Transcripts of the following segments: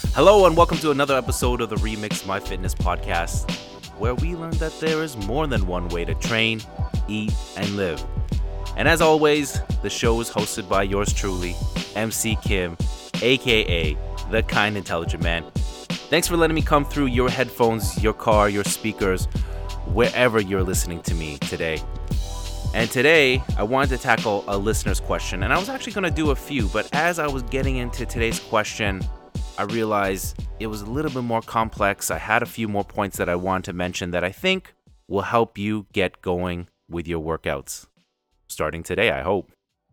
Hello and welcome to another episode of the Remix My Fitness podcast, where we learn that there is more than one way to train, eat, and live. And as always, the show is hosted by yours truly, MC Kim, aka The Kind Intelligent Man. Thanks for letting me come through your headphones, your car, your speakers, wherever you're listening to me today. And today, I wanted to tackle a listener's question, and I was actually going to do a few, but as I was getting into today's question, I realized it was a little bit more complex. I had a few more points that I wanted to mention that I think will help you get going with your workouts. Starting today, I hope.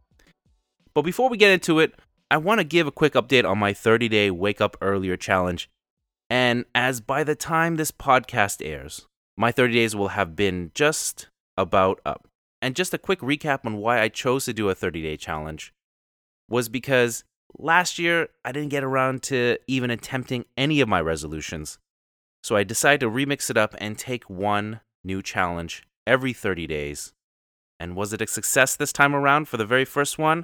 But before we get into it, I want to give a quick update on my 30-day Wake Up Earlier challenge. And as by the time this podcast airs, my 30 days will have been just about up. And just a quick recap on why I chose to do a 30-day challenge was because last year, I didn't get around to even attempting any of my resolutions. So I decided to remix it up and take one new challenge every 30 days. And was it a success this time around for the very first one?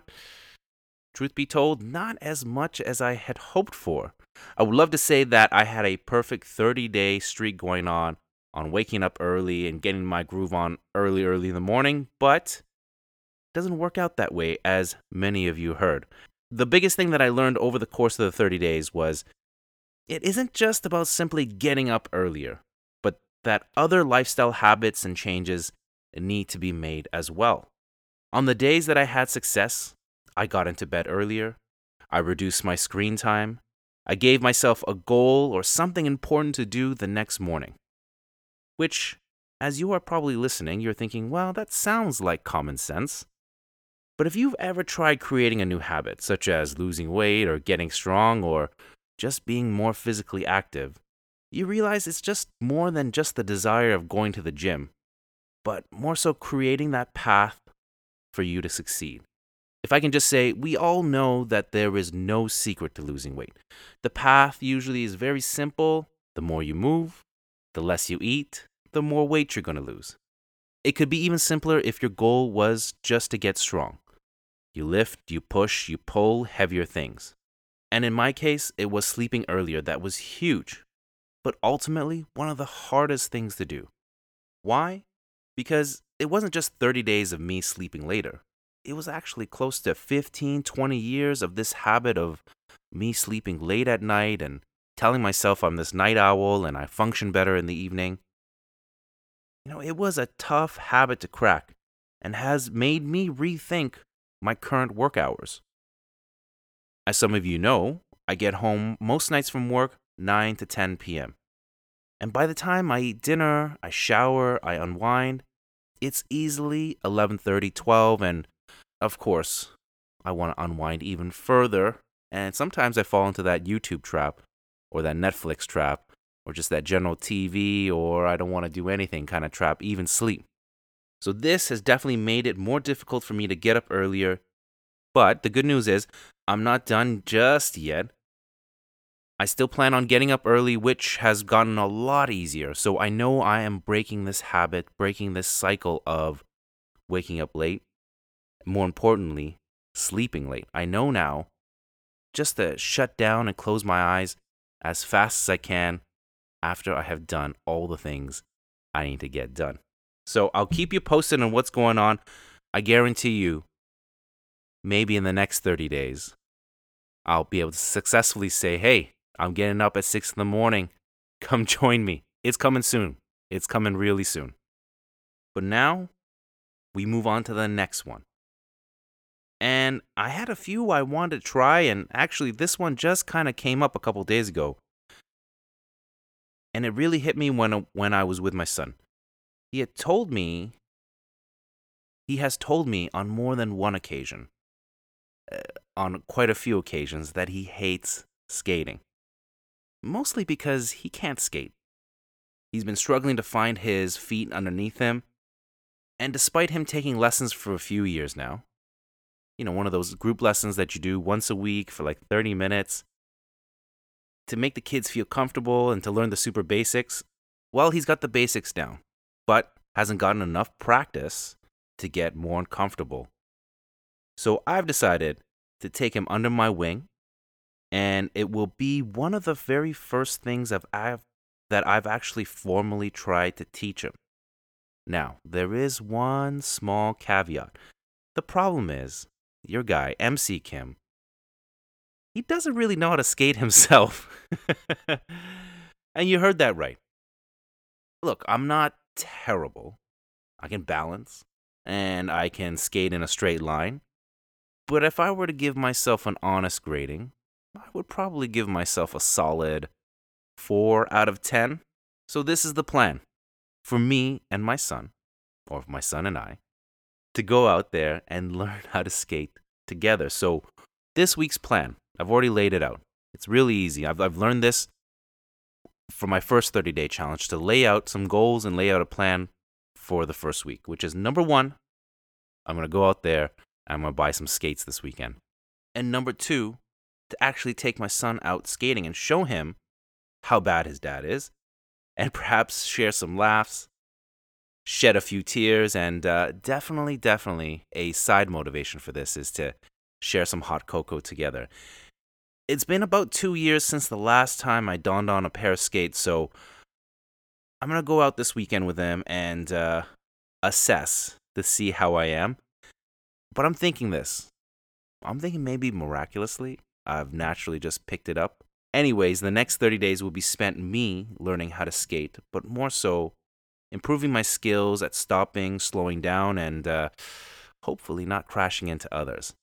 Truth be told, not as much as I had hoped for. I would love to say that I had a perfect 30-day streak going on waking up early and getting my groove on early in the morning, but it doesn't work out that way, as many of you heard. The biggest thing that I learned over the course of the 30 days was it isn't just about simply getting up earlier, but that other lifestyle habits and changes need to be made as well. On the days that I had success, I got into bed earlier, I reduced my screen time, I gave myself a goal or something important to do the next morning. Which, as you are probably listening, you're thinking, well, that sounds like common sense. But if you've ever tried creating a new habit, such as losing weight or getting strong or just being more physically active, you realize it's just more than just the desire of going to the gym, but more so creating that path for you to succeed. If I can just say, we all know that there is no secret to losing weight. The path usually is very simple. The more you move, the less you eat, the more weight you're going to lose. It could be even simpler if your goal was just to get strong. You lift, you push, you pull heavier things. And in my case, it was sleeping earlier that was huge, but ultimately one of the hardest things to do. Why? Because it wasn't just 30 days of me sleeping later. It was actually close to 15, 20 years of this habit of me sleeping late at night and telling myself I'm this night owl and I function better in the evening. It was a tough habit to crack and has made me rethink my current work hours. As some of you know, I get home most nights from work 9 to 10 p.m. And by the time I eat dinner, I shower, I unwind, it's easily 11:30, 12, and of course, I want to unwind even further, and sometimes I fall into that YouTube trap, or that Netflix trap, or just that general TV, or I don't want to do anything kind of trap, even sleep. So this has definitely made it more difficult for me to get up earlier. But the good news is, I'm not done just yet. I still plan on getting up early, which has gotten a lot easier. So I know I am breaking this habit, breaking this cycle of waking up late. More importantly, sleeping late. I know now just to shut down and close my eyes as fast as I can after I have done all the things I need to get done. So I'll keep you posted on what's going on. I guarantee you, maybe in the next 30 days, I'll be able to successfully say, hey, I'm getting up at 6 in the morning. Come join me. It's coming soon. It's coming really soon. But now, we move on to the next one. And I had a few I wanted to try, and actually this one just kind of came up a couple days ago. And it really hit me when I was with my son. He has told me on more than one occasion, on quite a few occasions, that he hates skating. Mostly because he can't skate. He's been struggling to find his feet underneath him. And despite him taking lessons for a few years now, one of those group lessons that you do once a week for like 30 minutes to make the kids feel comfortable and to learn the super basics, well, he's got the basics down, but hasn't gotten enough practice to get more comfortable. So I've decided to take him under my wing And it will be one of the very first things that I've actually formally tried to teach him. Now, there is one small caveat. The problem is, your guy, MC Kim, he doesn't really know how to skate himself. And you heard that right. Look, I'm not terrible. I can balance, and I can skate in a straight line. But if I were to give myself an honest grading, I would probably give myself a solid 4 out of 10. So this is the plan for me and my son, or my son and I, to go out there and learn how to skate together. So this week's plan, I've already laid it out. It's really easy. I've learned this for my first 30-day challenge, to lay out some goals and lay out a plan for the first week, which is number 1, I'm going to go out there and I'm going to buy some skates this weekend. And number 2, to actually take my son out skating and show him how bad his dad is, and perhaps share some laughs, shed a few tears, and definitely a side motivation for this is to share some hot cocoa together. It's been about 2 years since the last time I donned on a pair of skates, so I'm going to go out this weekend with him and assess to see how I am. But I'm thinking this. I'm thinking maybe miraculously, I've naturally just picked it up. Anyways, the next 30 days will be spent me learning how to skate, but more so improving my skills at stopping, slowing down, and hopefully not crashing into others.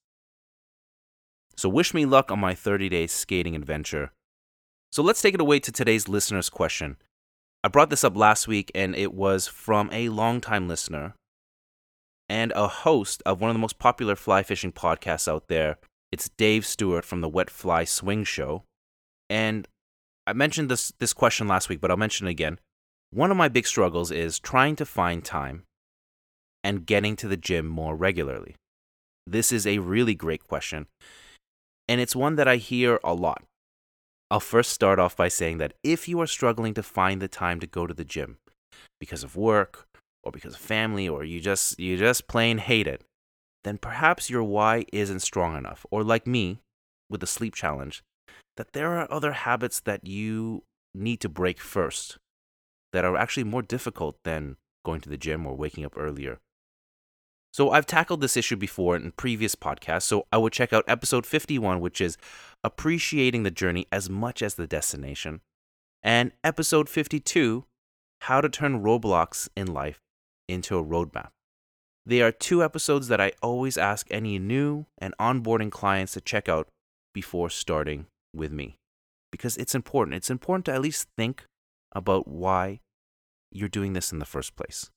So wish me luck on my 30-day skating adventure. So let's take it away to today's listener's question. I brought this up last week, and it was from a longtime listener and a host of one of the most popular fly fishing podcasts out there. It's Dave Stewart from the Wet Fly Swing Show. And I mentioned this question last week, but I'll mention it again. One of my big struggles is trying to find time and getting to the gym more regularly. This is a really great question, and it's one that I hear a lot. I'll first start off by saying that if you are struggling to find the time to go to the gym because of work or because of family, or you just plain hate it, then perhaps your why isn't strong enough. Or like me with the sleep challenge, that there are other habits that you need to break first that are actually more difficult than going to the gym or waking up earlier. So I've tackled this issue before in previous podcasts, so I would check out episode 51, which is appreciating the journey as much as the destination, and episode 52, how to turn roadblocks in life into a roadmap. They are 2 episodes that I always ask any new and onboarding clients to check out before starting with me, because it's important. It's important to at least think about why you're doing this in the first place.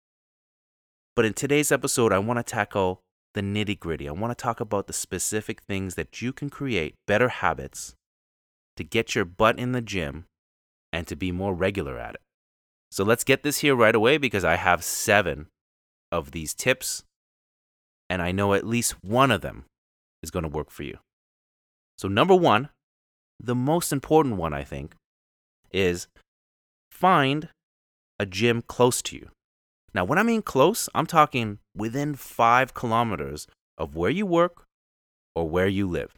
But in today's episode, I want to tackle the nitty-gritty. I want to talk about the specific things that you can create better habits to get your butt in the gym and to be more regular at it. So let's get this here right away, because I have 7 of these tips, and I know at least one of them is going to work for you. So number 1, the most important one, I think, is find a gym close to you. Now, when I mean close, I'm talking within 5 kilometers of where you work or where you live.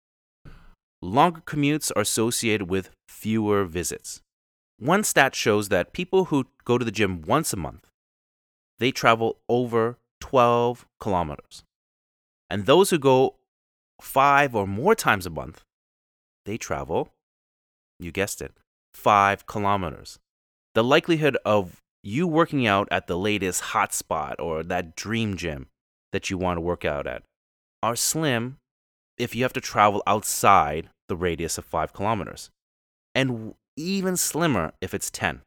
Longer commutes are associated with fewer visits. One stat shows that people who go to the gym once a month, they travel over 12 kilometers. And those who go 5 or more times a month, they travel, you guessed it, 5 kilometers. The likelihood of you working out at the latest hotspot or that dream gym that you want to work out at are slim if you have to travel outside the radius of 5 kilometers, and even slimmer if it's 10.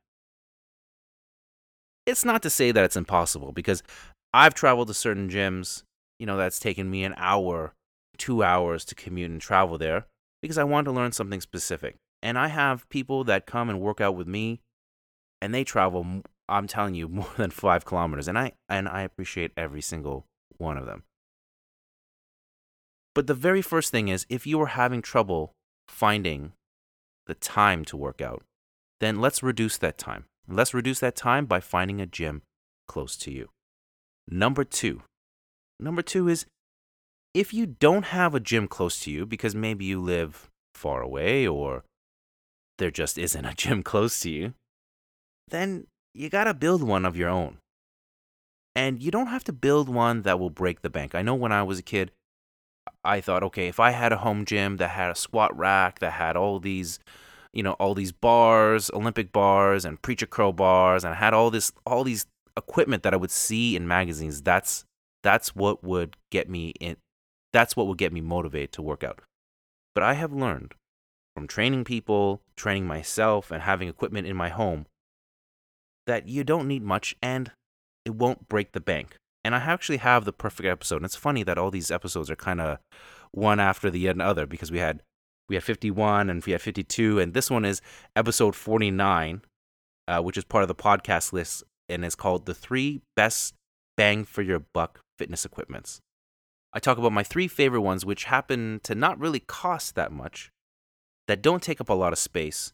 It's not to say that it's impossible, because I've traveled to certain gyms, that's taken me an hour, 2 hours to commute and travel there because I want to learn something specific. And I have people that come and work out with me, and they travel, I'm telling you, more than 5 kilometers. And I appreciate every single one of them. But the very first thing is, if you are having trouble finding the time to work out, then let's reduce that time. Let's reduce that time by finding a gym close to you. Number two is, if you don't have a gym close to you because maybe you live far away or there just isn't a gym close to you, then you gotta build one of your own. And you don't have to build one that will break the bank. I know when I was a kid, I thought, okay, if I had a home gym that had a squat rack, that had all these, all these bars, Olympic bars and preacher curl bars, and I had all these equipment that I would see in magazines, that's what would get me in. That's what would get me motivated to work out. But I have learned from training people, training myself, and having equipment in my home that you don't need much and it won't break the bank. And I actually have the perfect episode. And it's funny that all these episodes are kind of one after the other because we had 51 and we had 52, and this one is episode 49, which is part of the podcast list, and it's called The 3 Best Bang for Your Buck Fitness Equipments. I talk about my 3 favorite ones, which happen to not really cost that much, that don't take up a lot of space,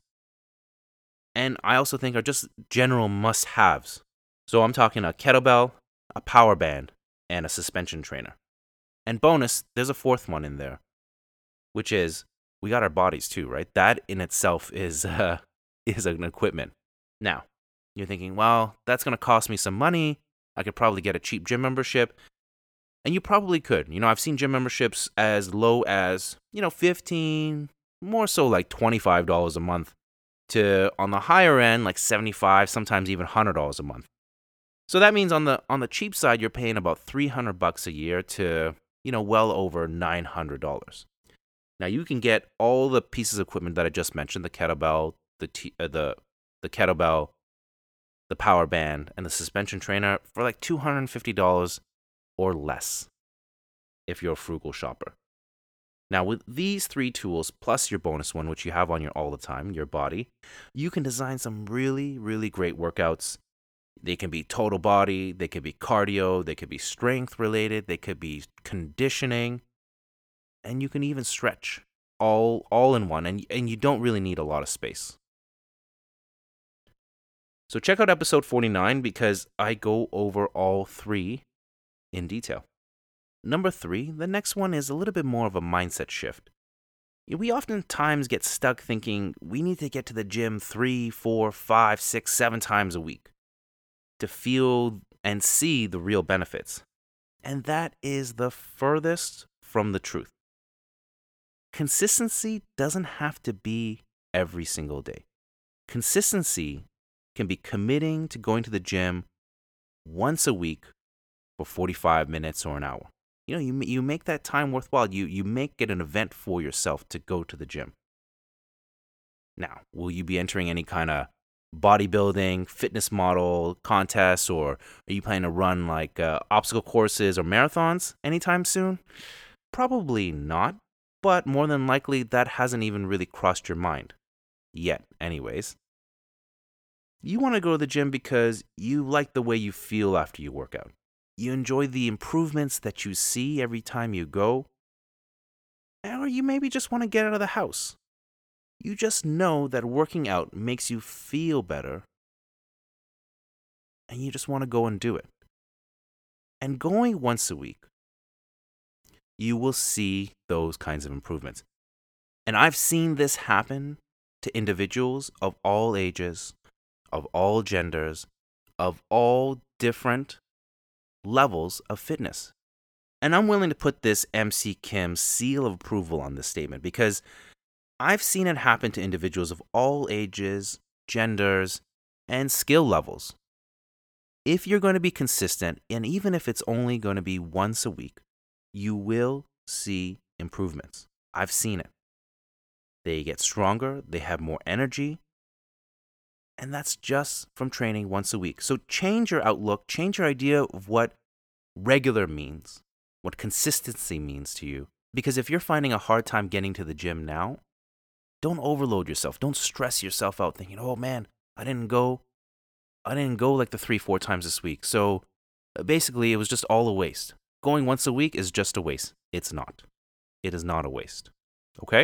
and I also think are just general must-haves. So I'm talking a kettlebell, a power band, and a suspension trainer. And bonus, there's a 4th one in there, which is, we got our bodies too, right? That in itself is an equipment. Now, you're thinking, well, that's going to cost me some money. I could probably get a cheap gym membership. And you probably could. I've seen gym memberships as low as, $15, more so like $25 a month, to on the higher end, like $75, sometimes even $100 a month. So that means on the cheap side, you're paying about $300 a year to, well over $900. Now you can get all the pieces of equipment that I just mentioned: the kettlebell, the kettlebell, the power band, and the suspension trainer for like $250 or less if you're a frugal shopper. Now, with these 3 tools, plus your bonus one, which you have on you all the time, your body, you can design some really, really great workouts. They can be total body, they could be cardio, they could be strength related, they could be conditioning, and you can even stretch all in one, and you don't really need a lot of space. So check out episode 49 because I go over all 3 in detail. Number 3, the next one is a little bit more of a mindset shift. We oftentimes get stuck thinking we need to get to the gym 3, 4, 5, 6, 7 times a week to feel and see the real benefits. And that is the furthest from the truth. Consistency doesn't have to be every single day. Consistency can be committing to going to the gym once a week for 45 minutes or an hour. You make that time worthwhile. You make it an event for yourself to go to the gym. Now, will you be entering any kind of bodybuilding, fitness model contests, or are you planning to run like obstacle courses or marathons anytime soon? Probably not, but more than likely that hasn't even really crossed your mind yet anyways. You want to go to the gym because you like the way you feel after you work out. You enjoy the improvements that you see every time you go. Or you maybe just want to get out of the house. You just know that working out makes you feel better, and you just want to go and do it. And going once a week, you will see those kinds of improvements. And I've seen this happen to individuals of all ages, of all genders, of all different levels of fitness. And I'm willing to put this MC Kim seal of approval on this statement because I've seen it happen to individuals of all ages, genders, and skill levels. If you're going to be consistent, and even if it's only going to be once a week, you will see improvements. I've seen it. They get stronger, they have more energy, and that's just from training once a week. So change your outlook, change your idea of what regular means, what consistency means to you. Because if you're finding a hard time getting to the gym now, don't overload yourself. Don't stress yourself out thinking, oh man, I didn't go like the 3-4 times this week. So basically it was just all a waste. Going once a week is just a waste. It's not. It is not a waste. Okay?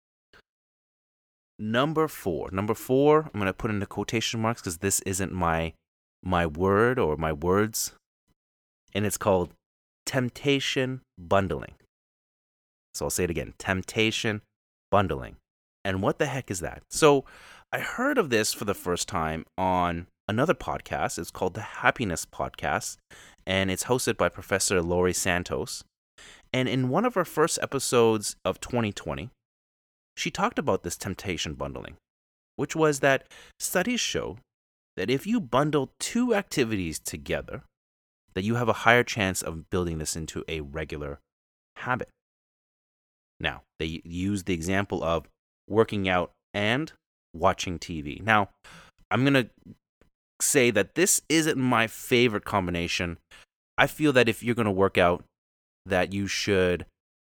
Number four, I'm going to put into quotation marks because this isn't my word or my words. And it's called temptation bundling. So I'll say it again, temptation bundling. And what the heck is that? So I heard of this for the first time on another podcast. It's called the Happiness Podcast, and it's hosted by Professor Laurie Santos. And in one of her first episodes of 2020, she talked about this temptation bundling, which was that studies show that if you bundle two activities together, that you have a higher chance of building this into a regular habit. Now, they use the example of working out and watching TV. Now, I'm going to say that this isn't my favorite combination. I feel that if you're going to work out, that you should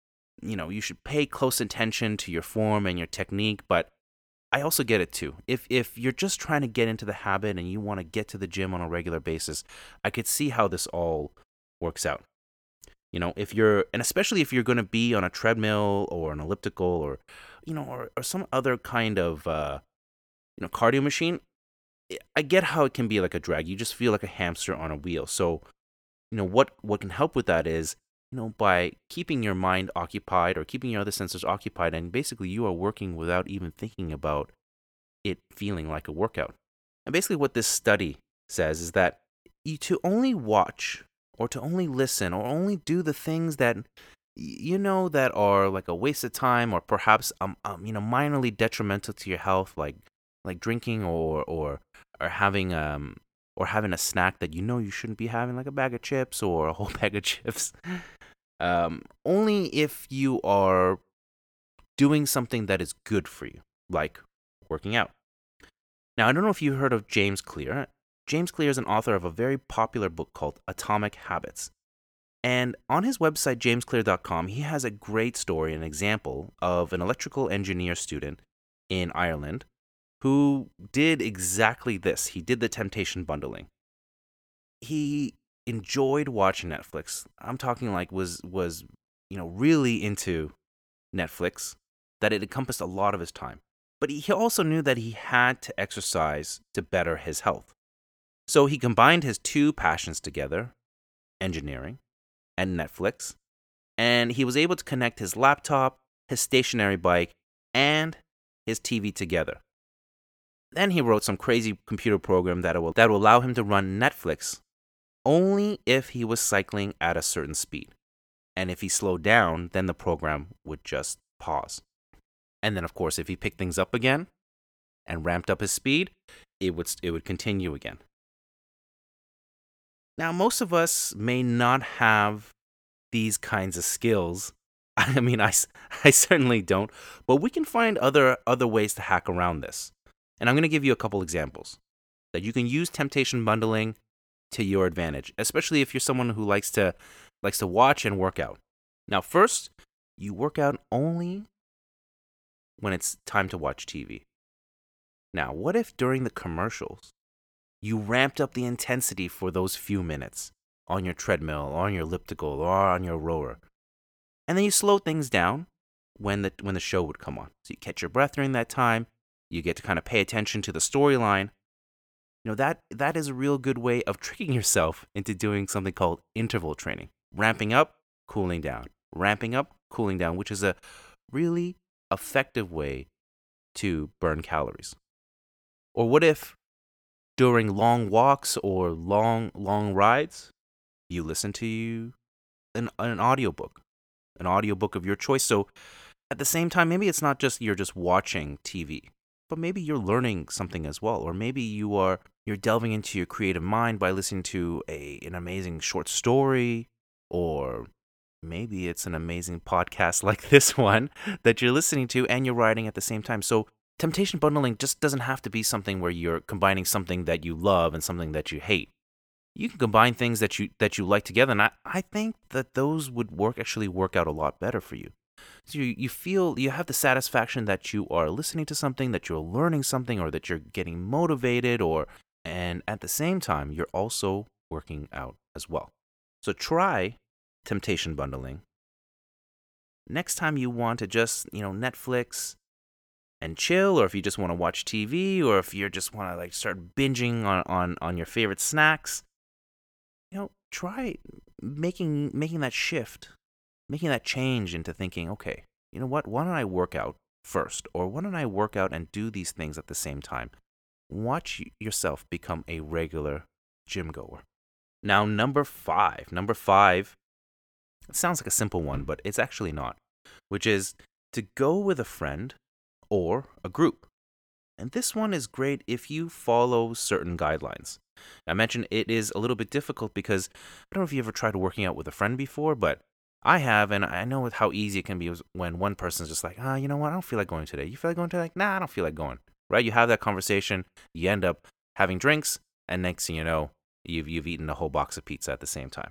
pay close attention to your form and your technique, but I also get it too. If you're just trying to get into the habit and you want to get to the gym on a regular basis, I could see how this all works out. Especially if you're going to be on a treadmill or an elliptical or some other kind of cardio machine, I get how it can be like a drag. You just feel like a hamster on a wheel. So, what can help with that is, by keeping your mind occupied or keeping your other senses occupied, and basically you are working without even thinking about it feeling like a workout. And basically what this study says is that to only watch or to only listen or only do the things that that are like a waste of time or perhaps minorly detrimental to your health, like drinking or having a snack that you shouldn't be having, like a bag of chips or a whole bag of chips. Only if you are doing something that is good for you, like working out. Now, I don't know if you heard of James Clear. James Clear is an author of a very popular book called Atomic Habits. And on his website, jamesclear.com, he has a great story, an example of an electrical engineer student in Ireland who did exactly this. He did the temptation bundling. He enjoyed watching Netflix. I'm talking like was really into Netflix, that it encompassed a lot of his time. But he also knew that he had to exercise to better his health. So he combined his two passions together, engineering and Netflix, and he was able to connect his laptop, his stationary bike, and his TV together. Then he wrote some crazy computer program that will allow him to run Netflix only if he was cycling at a certain speed. And if he slowed down, then the program would just pause. And then, of course, if he picked things up again and ramped up his speed, it would continue again. Now, most of us may not have these kinds of skills. I mean, I certainly don't, but we can find other ways to hack around this. And I'm going to give you a couple examples that you can use temptation bundling to your advantage, especially if you're someone who likes to watch and work out. Now, first, you work out only when it's time to watch TV. Now, what if during the commercials, you ramped up the intensity for those few minutes on your treadmill, on your elliptical, or on your rower, and then you slow things down when the show would come on. So you catch your breath during that time. You get to kind of pay attention to the storyline. That is a real good way of tricking yourself into doing something called interval training. Ramping up, cooling down. Ramping up, cooling down, which is a really effective way to burn calories. Or what if during long walks or long rides, you listen to an audiobook of your choice. So at the same time, maybe it's not just you're just watching TV, but maybe you're learning something as well. Or maybe you're delving into your creative mind by listening to an amazing short story, or maybe it's an amazing podcast like this one that you're listening to and you're writing at the same time. So temptation bundling just doesn't have to be something where you're combining something that you love and something that you hate. You can combine things that you like together, and I think that those would actually work out a lot better for you. So you feel you have the satisfaction that you are listening to something, that you're learning something, or that you're getting motivated, and at the same time you're also working out as well. So try temptation bundling. Next time you want to just Netflix and chill, or if you just want to watch TV, or if you just want to start binging on your favorite snacks, try making that shift, making that change into thinking, okay, you know what? Why don't I work out first? Or why don't I work out and do these things at the same time? Watch yourself become a regular gym goer. Now, number five. Number five, it sounds like a simple one, but it's actually not, which is to go with a friend or a group. And this one is great if you follow certain guidelines. I mentioned it is a little bit difficult because I don't know if you ever tried working out with a friend before, but I have, and I know how easy it can be when one person's just like, you know what, I don't feel like going today. You feel like going today? Like, nah, I don't feel like going. Right? You have that conversation, you end up having drinks, and next thing you know, you've eaten a whole box of pizza at the same time.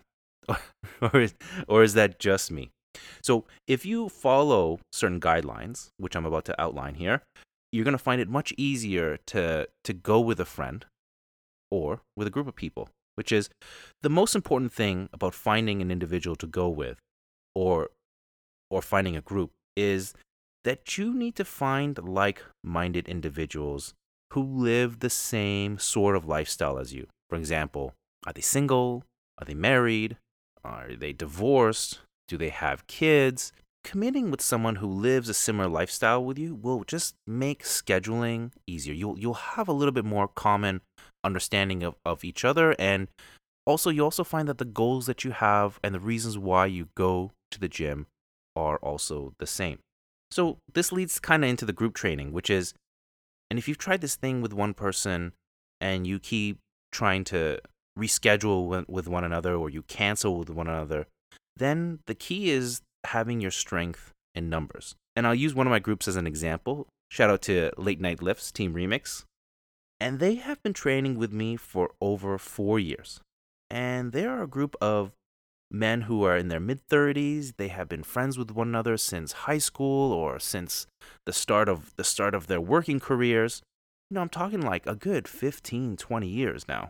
or is that just me? So if you follow certain guidelines, which I'm about to outline here, you're going to find it much easier to go with a friend or with a group of people, which is the most important thing about finding an individual to go with or finding a group is that you need to find like-minded individuals who live the same sort of lifestyle as you. For example, are they single? Are they married? Are they divorced? Do they have kids? Committing with someone who lives a similar lifestyle with you will just make scheduling easier. You'll have a little bit more common understanding of each other, and also you also find that the goals that you have and the reasons why you go to the gym are also the same. So this leads kind of into the group training, which is, and if you've tried this thing with one person and you keep trying to reschedule with one another or you cancel with one another, then the key is having your strength in numbers. And I'll use one of my groups as an example. Shout out to Late Night Lifts, Team Remix. And they have been training with me for over 4 years. And they are a group of men who are in their mid-30s. They have been friends with one another since high school or since the start of their working careers. You know, I'm talking like a good 15, 20 years now.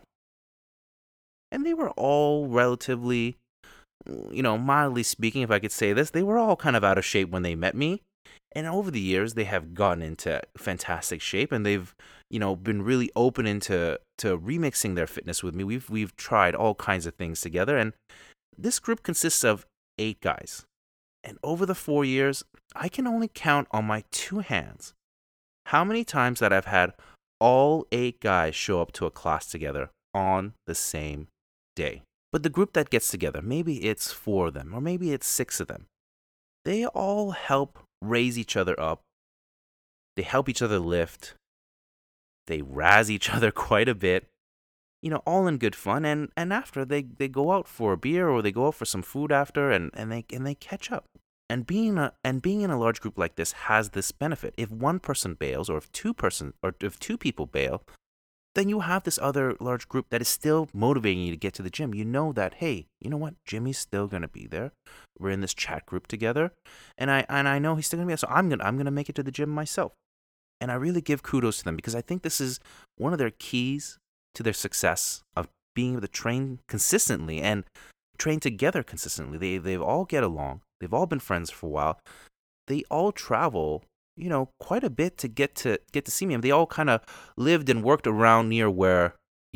And they were all relatively, mildly speaking, if I could say this, they were all kind of out of shape when they met me. And over the years, they have gotten into fantastic shape, and they've, been really open into remixing their fitness with me. We've tried all kinds of things together, and this group consists of 8 guys. And over the 4 years, I can only count on my 2 hands how many times that I've had all 8 guys show up to a class together on the same day. But the group that gets together, maybe it's 4 of them, or maybe it's 6 of them. They all help raise each other up. They help each other lift. They razz each other quite a bit. All in good fun. And after they go out for a beer or they go out for some food after, and they catch up. And being in a large group like this has this benefit. If one person bails, or if two people bail, then you have this other large group that is still motivating you to get to the gym. You know that, hey, you know what? Jimmy's still gonna be there. We're in this chat group together, and I know he's still gonna be there. So I'm gonna make it to the gym myself. And I really give kudos to them because I think this is one of their keys to their success of being able to train consistently and train together consistently. They've all get along. They've all been friends for a while. They all travel, quite a bit to get to see me. I mean, they all kind of lived and worked around near where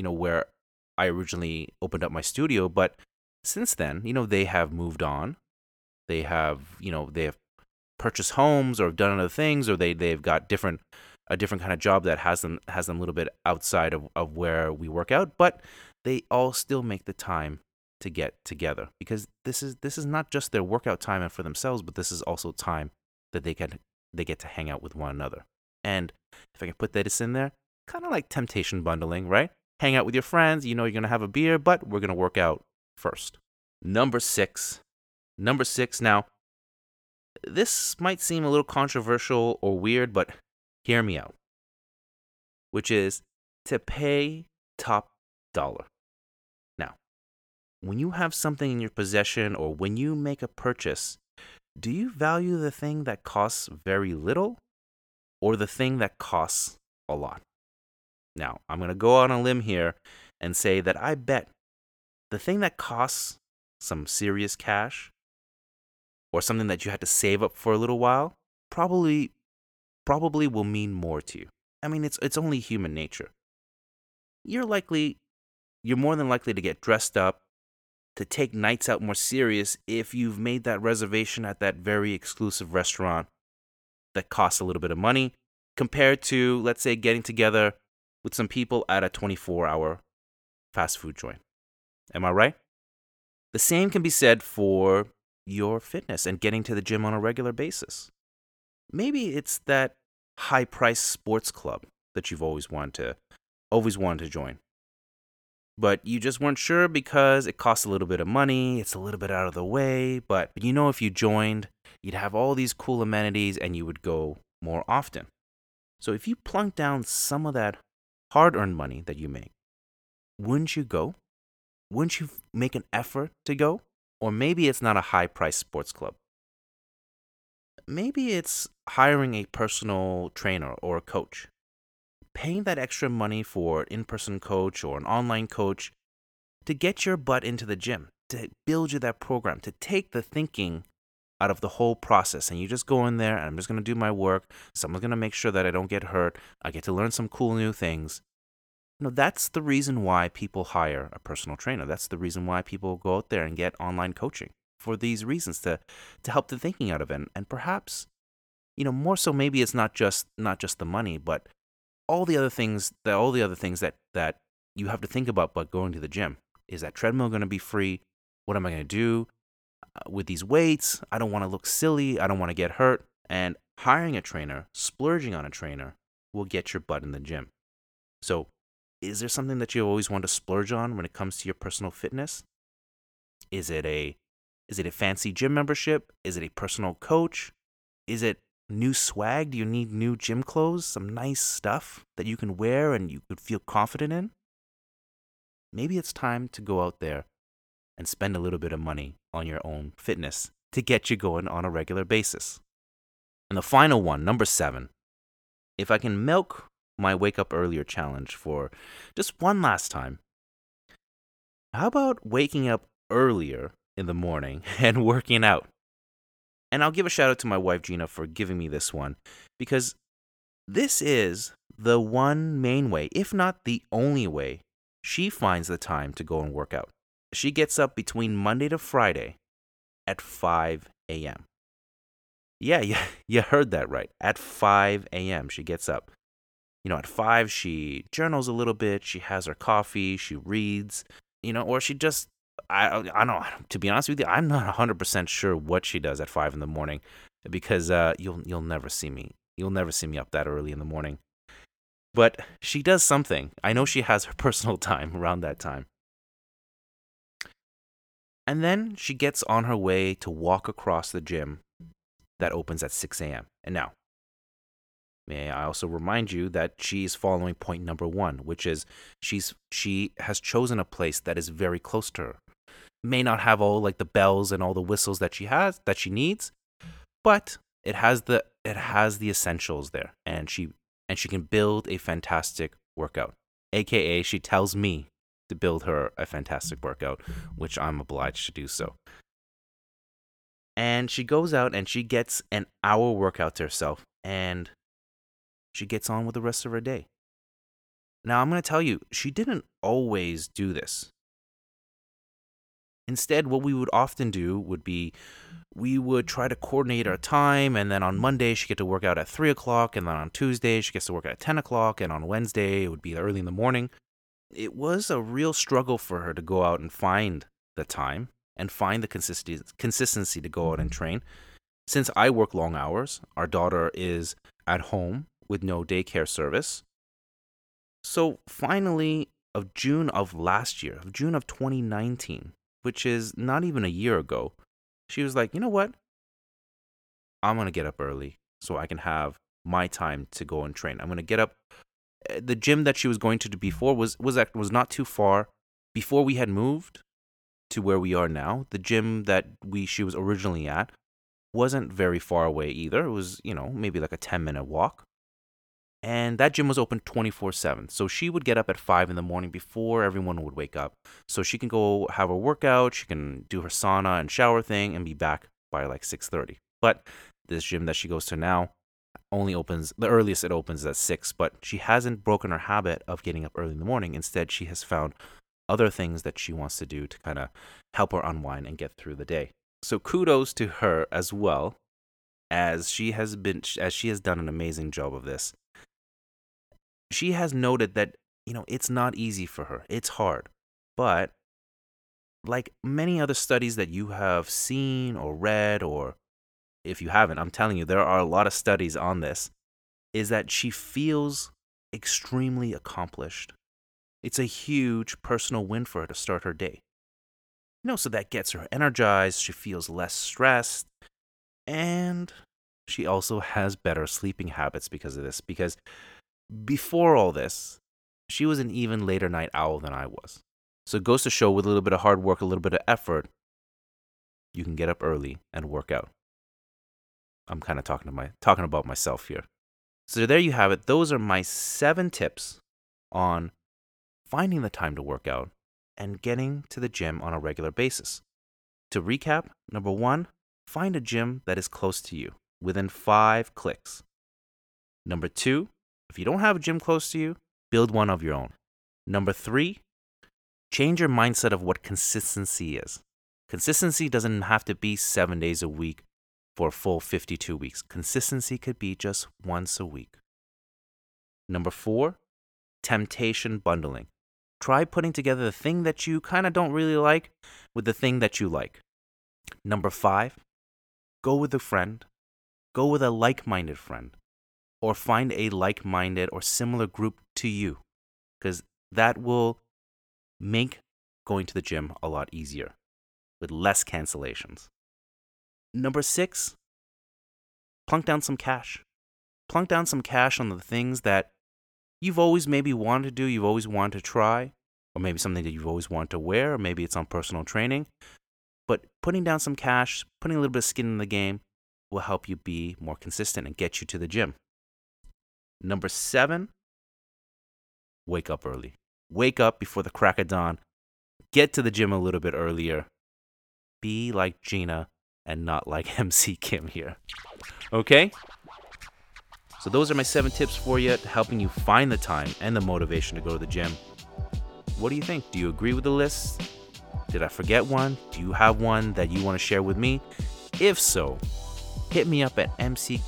I originally opened up my studio. But since then, they have moved on. They have purchased homes or done other things, or they've got a different kind of job that has them a little bit outside of where we work out. But they all still make the time to get together because this is not just their workout time and for themselves, but this is also time that they get to hang out with one another. And if I can put this in there, kind of like temptation bundling, right? Hang out with your friends, you're going to have a beer, but we're going to work out first. Number six. Now, this might seem a little controversial or weird, but hear me out. Which is to pay top dollar. Now, when you have something in your possession or when you make a purchase, do you value the thing that costs very little or the thing that costs a lot? Now, I'm going to go on a limb here and say that I bet the thing that costs some serious cash or something that you had to save up for a little while probably will mean more to you. I mean, it's only human nature. You're more than likely to get dressed up, to take nights out more serious if you've made that reservation at that very exclusive restaurant that costs a little bit of money compared to, let's say, getting together with some people at a 24-hour fast food joint. Am I right? The same can be said for your fitness and getting to the gym on a regular basis. Maybe it's that high-priced sports club that you've always wanted to join. But you just weren't sure because it costs a little bit of money, it's a little bit out of the way, but if you joined, you'd have all these cool amenities and you would go more often. So if you plunk down some of that hard-earned money that you make, wouldn't you go? Wouldn't you make an effort to go? Or maybe it's not a high-priced sports club. Maybe it's hiring a personal trainer or a coach. Paying that extra money for an in-person coach or an online coach to get your butt into the gym, to build you that program, to take the thinking out of the whole process. And you just go in there and I'm just going to do my work. Someone's going to make sure that I don't get hurt. I get to learn some cool new things. That's the reason why people hire a personal trainer. That's the reason why people go out there and get online coaching, for these reasons, to help the thinking out of it. And perhaps, more so maybe it's not just the money, but all the other things that you have to think about going to the gym. Is that treadmill going to be free? What am I going to do with these weights? I don't want to look silly. I don't want to get hurt. And hiring a trainer, splurging on a trainer, will get your butt in the gym. So, is there something that you always want to splurge on when it comes to your personal fitness? Is it a fancy gym membership? Is it a personal coach? Is it new swag? Do you need new gym clothes? Some nice stuff that you can wear and you could feel confident in? Maybe it's time to go out there and spend a little bit of money on your own fitness to get you going on a regular basis. And the final one, number 7. If I can milk my wake up earlier challenge for just one last time, how about waking up earlier in the morning and working out? And I'll give a shout out to my wife Gina for giving me this one, because this is the one main way, if not the only way, she finds the time to go and work out. She gets up between Monday to Friday at 5 a.m. Yeah, you heard that right. At 5 a.m. she gets up. At 5 she journals a little bit, she has her coffee, she reads, or she just, I don't, to be honest with you, I'm not 100% sure what she does at 5 in the morning, because you'll never see me. You'll never see me up that early in the morning. But she does something. I know she has her personal time around that time. And then she gets on her way to walk across the gym that opens at 6 a.m. And now, may I also remind you that she's following point number 1, which is she has chosen a place that is very close to her. May not have all like the bells and all the whistles that she needs, but it has the essentials there, and she can build a fantastic workout. AKA, she tells me to build her a fantastic workout, which I'm obliged to do so. And she goes out and she gets an hour workout to herself, and she gets on with the rest of her day. Now, I'm going to tell you, she didn't always do this. Instead, what we would often do would be we would try to coordinate our time, and then on Monday she get to work out at 3 o'clock, and then on Tuesday she gets to work out at 10 o'clock, and on Wednesday it would be early in the morning. It was a real struggle for her to go out and find the time and find the consistency to go out and train. Since I work long hours, our daughter is at home with no daycare service. So finally, of June of last year, of June of 2019, which is not even a year ago, she was like, you know what? I'm going to get up early so I can have my time to go and train. I'm going to get up. The gym that she was going to do before was not too far. Before we had moved to where we are now, the gym that she was originally at wasn't very far away either. It was, maybe like a 10-minute walk. And that gym was open 24/7. So she would get up at 5 in the morning before everyone would wake up. So she can go have a workout, she can do her sauna and shower thing, and be back by like 6:30. But this gym that she goes to now only opens, the earliest it opens is at 6. But she hasn't broken her habit of getting up early in the morning. Instead, she has found other things that she wants to do to kind of help her unwind and get through the day. So kudos to her as well. as she has done an amazing job of this. She has noted that, it's not easy for her. It's hard. But like many other studies that you have seen or read, or if you haven't, I'm telling you, there are a lot of studies on this, is that she feels extremely accomplished. It's a huge personal win for her to start her day. So that gets her energized, she feels less stressed, and she also has better sleeping habits because of this. Because before all this, she was an even later night owl than I was. So it goes to show, with a little bit of hard work, a little bit of effort, you can get up early and work out. I'm kind of talking about myself here. So there you have it. Those are my 7 tips on finding the time to work out and getting to the gym on a regular basis. To recap, number 1, find a gym that is close to you, within 5 clicks. Number 2, if you don't have a gym close to you, build one of your own. Number 3, change your mindset of what consistency is. Consistency doesn't have to be 7 days a week for a full 52 weeks. Consistency could be just once a week. Number 4, temptation bundling. Try putting together the thing that you kind of don't really like with the thing that you like. Number 5, go with a friend. Go with a like-minded friend. Or find a like-minded or similar group to you, because that will make going to the gym a lot easier with less cancellations. Number 6, plunk down some cash. Plunk down some cash on the things that you've always maybe wanted to do, you've always wanted to try, or maybe something that you've always wanted to wear, or maybe it's on personal training. But putting down some cash, putting a little bit of skin in the game will help you be more consistent and get you to the gym. Number 7, wake up early. Wake up before the crack of dawn. Get to the gym a little bit earlier. Be like Gina and not like MC Kim here. Okay? So those are my 7 tips for you, helping you find the time and the motivation to go to the gym. What do you think? Do you agree with the list? Did I forget one? Do you have one that you want to share with me? If so, hit me up at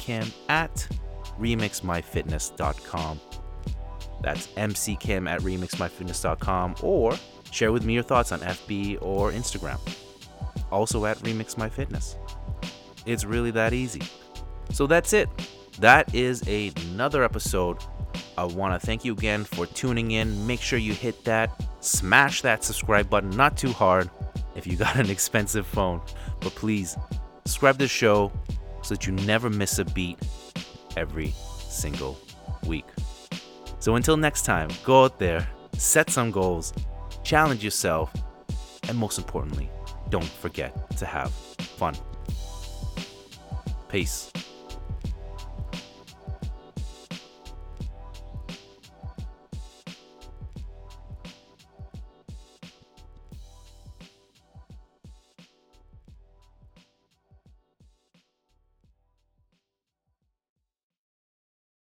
mckim@remixmyfitness.com. That's mckim@remixmyfitness.com, or share with me your thoughts on FB or Instagram. Also at remixmyfitness. It's really that easy. So that's it. That is another episode. I want to thank you again for tuning in. Make sure you hit that, smash that subscribe button, not too hard if you got an expensive phone, but please subscribe to the show so that you never miss a beat every single week. So until next time, go out there, set some goals, challenge yourself, and most importantly, don't forget to have fun. Peace.